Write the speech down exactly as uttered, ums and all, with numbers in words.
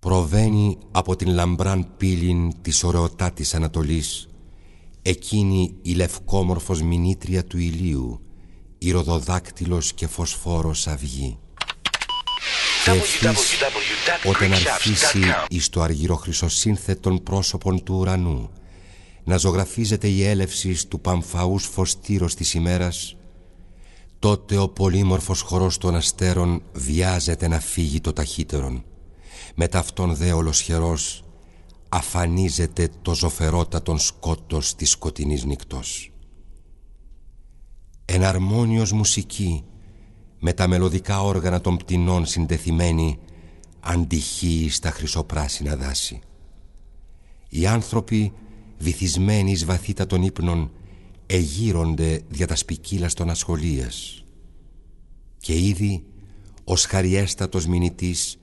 Προβαίνει από την λαμπράν πύλην της ωραιοτάτης Ανατολής εκείνη η λευκόμορφος μηνύτρια του ηλίου, η ροδοδάκτυλος και φωσφόρος αυγή. Και ευθύς όταν αρχίσει εις το αργυροχρυσοσύνθετον πρόσωπον του ουρανού να ζωγραφίζεται η έλευση του παμφαούς φωστήρος της ημέρας, τότε ο πολύμορφος χορός των αστέρων βιάζεται να φύγει το ταχύτερον. Με ταυτόν δε ολοσχερός αφανίζεται το ζωφερότατον σκότος της σκοτεινής νύκτος. Εναρμόνιος μουσική με τα μελωδικά όργανα των πτηνών συντεθειμένη αντυχεί στα χρυσοπράσινα δάση. Οι άνθρωποι βυθισμένοι εις βαθύτατων ύπνων εγείρονται δια τα σπικίλας των ασχολίας και ήδη ο σχαριέστατος μηνυτής